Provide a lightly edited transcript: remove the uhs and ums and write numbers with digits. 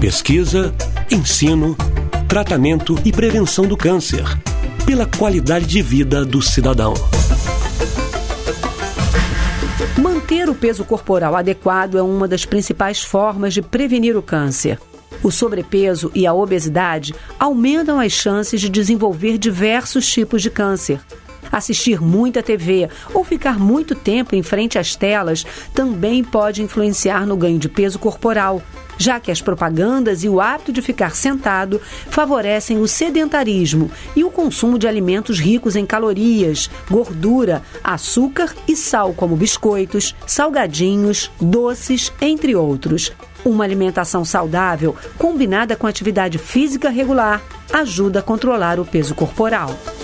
pesquisa, ensino, tratamento e prevenção do câncer, pela qualidade de vida do cidadão. Manter o peso corporal adequado é uma das principais formas de prevenir o câncer. O sobrepeso e a obesidade aumentam as chances de desenvolver diversos tipos de câncer. Assistir muita TV ou ficar muito tempo em frente às telas também pode influenciar no ganho de peso corporal, já que as propagandas e o hábito de ficar sentado favorecem o sedentarismo e o consumo de alimentos ricos em calorias, gordura, açúcar e sal, como biscoitos, salgadinhos, doces, entre outros. Uma alimentação saudável, combinada com atividade física regular, ajuda a controlar o peso corporal.